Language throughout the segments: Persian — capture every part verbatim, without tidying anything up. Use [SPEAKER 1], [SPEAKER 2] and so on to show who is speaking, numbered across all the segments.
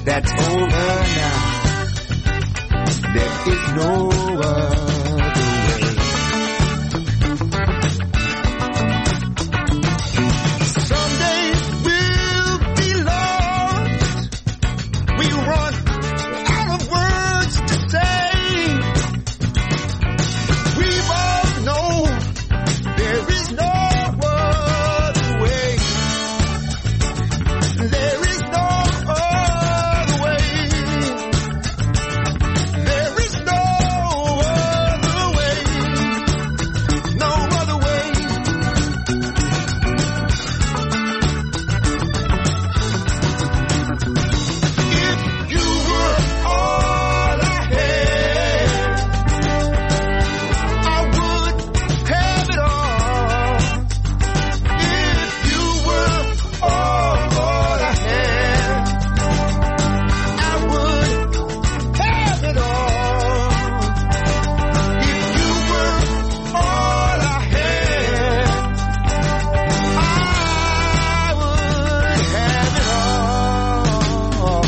[SPEAKER 1] that's over now. There is no other way. Someday we'll be lost. We run out of words to say. We both know there is no other way. There is no other way. There is no other way. No other way. If you were all I had, I would have it all. If you were all I had, I would have it all. If you were all I had, I would have it all.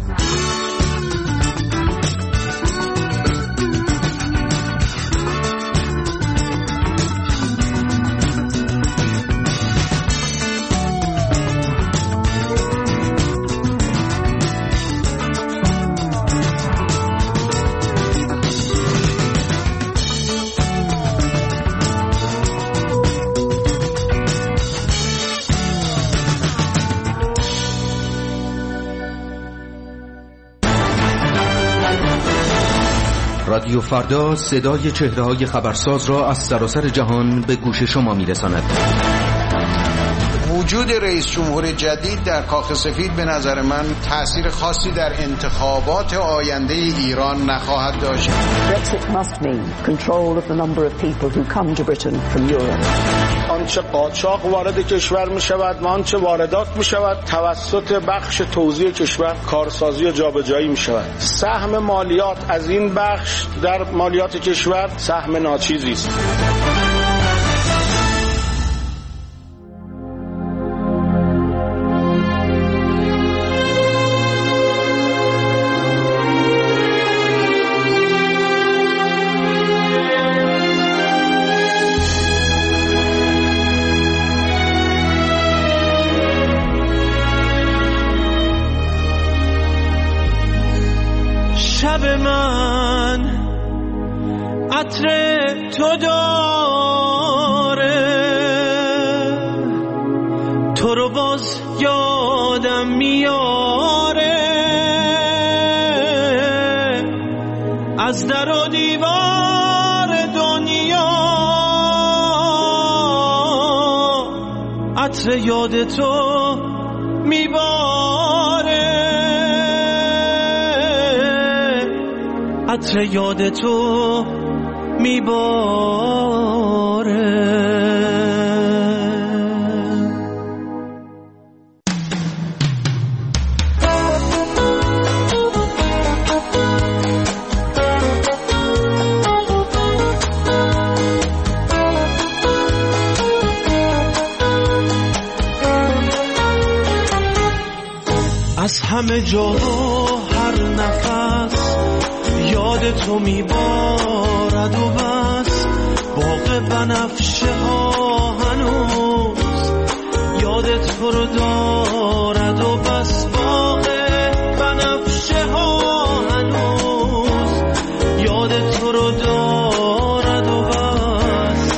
[SPEAKER 2] رادیو فردا صدای چهره‌های خبرساز را از سراسر جهان به گوش شما می‌رساند.
[SPEAKER 3] وجود رئیس جمهور جدید در کاخ سفید به نظر من تأثیر خاصی در انتخابات آینده ایران نخواهد داشت.
[SPEAKER 4] Brexit must mean control of the number of people who come to Britain from Europe.
[SPEAKER 5] آنچه قاچاق وارد کشور می شود و آنچه واردات می شود توسط بخش توزیع کشور کارسازی و جابجایی می شود. سهم مالیات از این بخش در مالیات کشور سهم ناچیزی است.
[SPEAKER 6] شب من عطر تو داره، تو رو باز یادم میاره، از در و دیوار دنیا عطر یاد تو میباره، عطر یاد تو میباره. از همه جا هر نفس یاد تو میبارد و بس، باغ بنفشه ها هنوز یاد تو رو دارد و بس، باغ بنفشه ها هنوز یاد تو رو دارد و بس.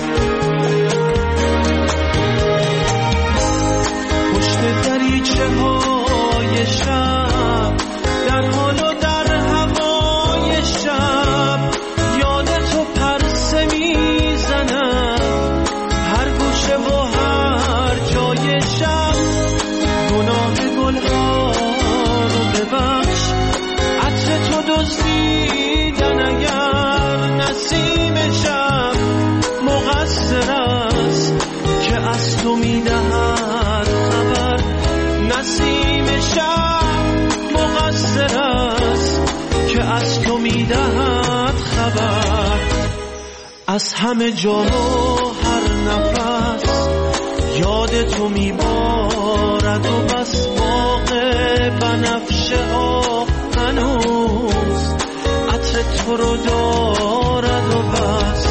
[SPEAKER 6] پشت دریچه های شب در حال و در هوای شب یاد تو پرسه میزنم، هر گوشه و هر جای شب. گناه گلها رو ببخش، عطر تو دزدیدن اگر نسیم شب مقصر است که از تو میدهد خبر. نسیم شب مقصر است که از تو میدهد خبر. از همه جا و هر نفس یاد تو میبارد و بس، باغ بنفشه ها تو رو دارد و بس.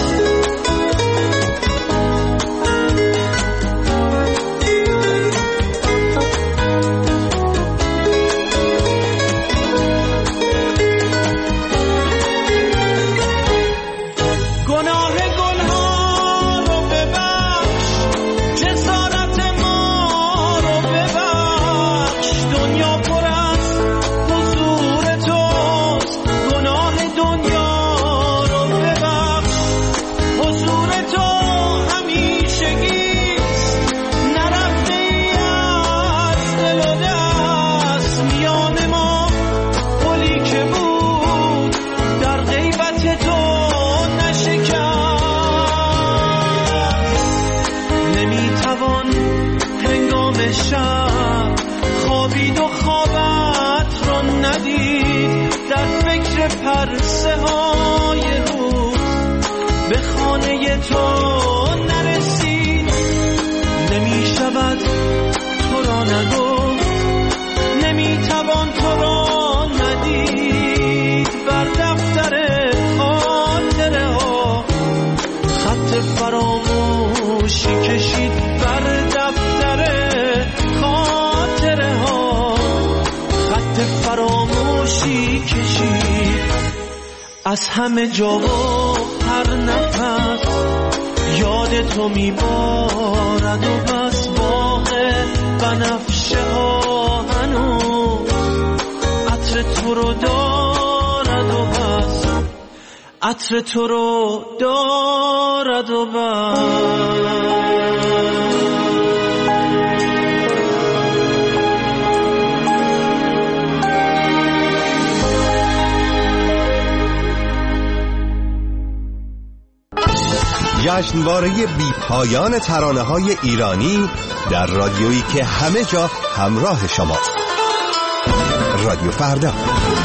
[SPEAKER 6] خوابید و خوابت رو ندید، در فکر پرسه های روز به خانه تو نرسید. نمی شود تو را نگفت، نمی توان تو را ندید. بر دفتر خاطره ها خط فراموشی کشید، بر دفتر خاطره ها خط فراموشی کشید. از همه جا و هر نفس یاد تو میبارد و بس. باغ بنفشه ها هنوز عطر تو رو دارد و بس، عطر تو رو دارد و بس.
[SPEAKER 7] جشنواره بی پایان ترانه های ایرانی در رادیویی که همه جا همراه شماست. رادیو فردا.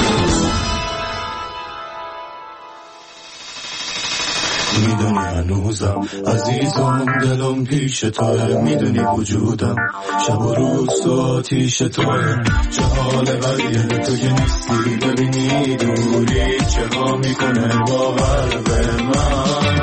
[SPEAKER 8] میدونی هنوزم عزیزم دلم پیش توه، میدونی وجودم شب و روز تو آتیش توه. چه حال قریه تو که نیستی، ببینی دوری چه ها میکنه با قلب من.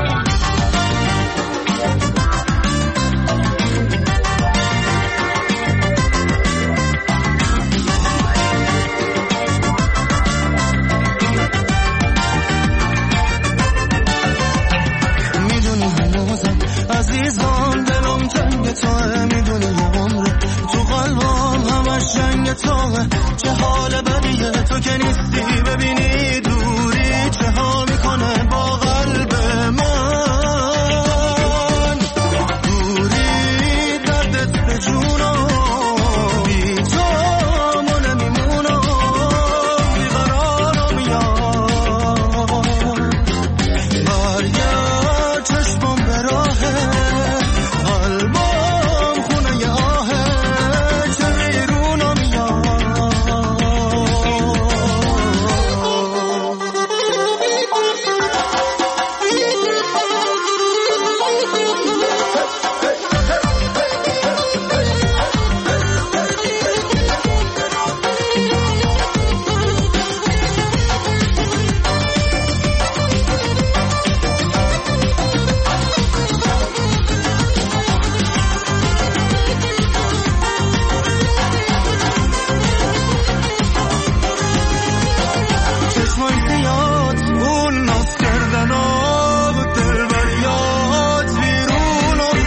[SPEAKER 1] عزیزان دلم جنگ توه، میدونی یه عمره تو قلبم همش جنگ توه. چه حال بدیه تو که نیستی، ببینی دوری چه ها میکنه با قلب من. دوری دردت به جونم، بی تو ما نمیمونم، بیقرارم یار. برگرد چشمم به راه قلبم، خونه ی آهه چه بیرونم یار. چشمای زیاد اون ناز کردن آب دل بریاد بیرونم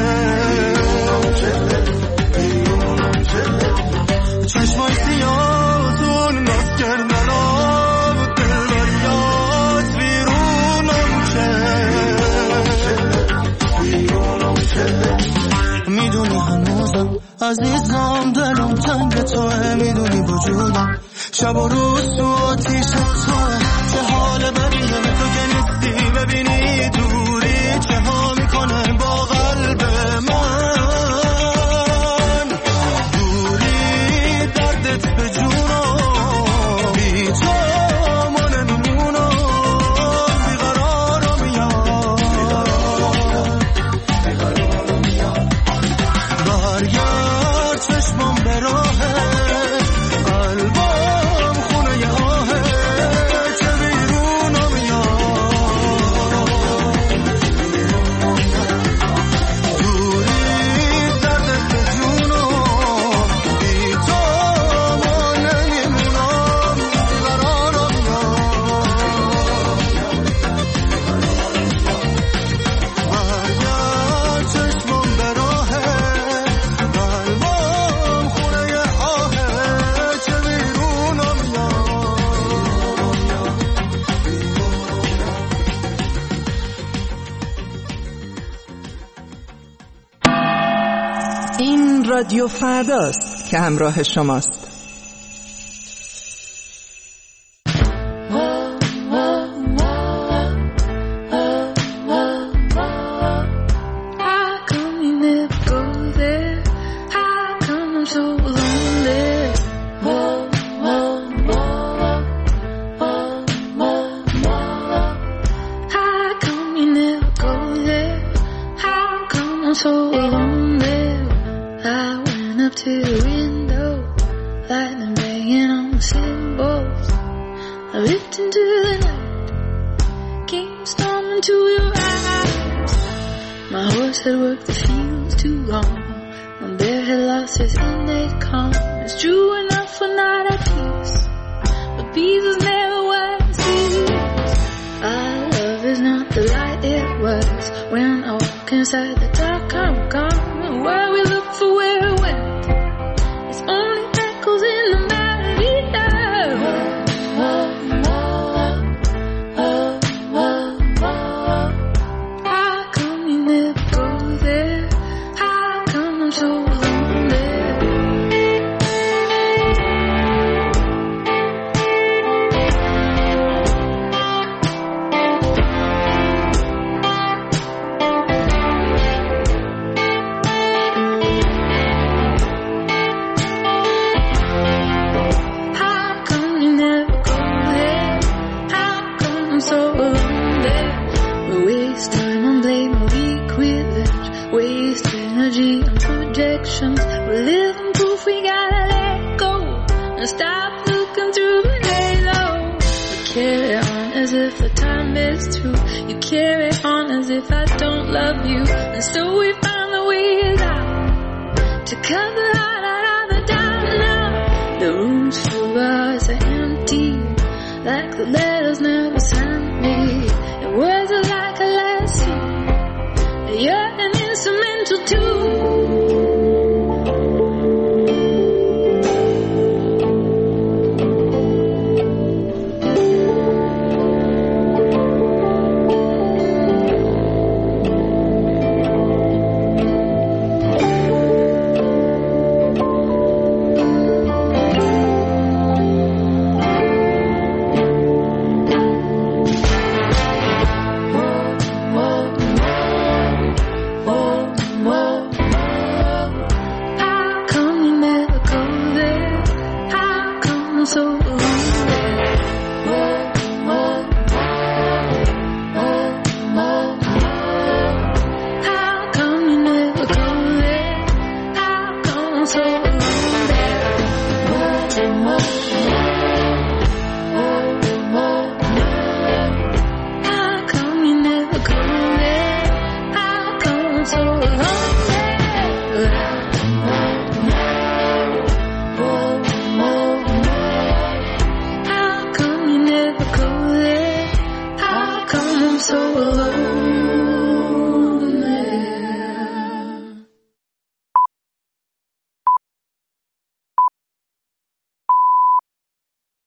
[SPEAKER 1] کرد. چشمای زیاد اون ناز کردن آب دل بریاد بیرونم کرد. میدونی هنوزم عزیزم دلم تنگ توه، میدونی وجودم شب و روز تو آتیش توه. چه حال بدیه تو که نیستی، ببینی دوری چه ها میکنه با قلب من. دوری دردت به جونم، بی تو ما نمیمونم، بیقرارم یار. برگرد چشمم به راه قلبم، خونه ی آهه
[SPEAKER 9] رادیو فرداست که همراه شماست.
[SPEAKER 10] So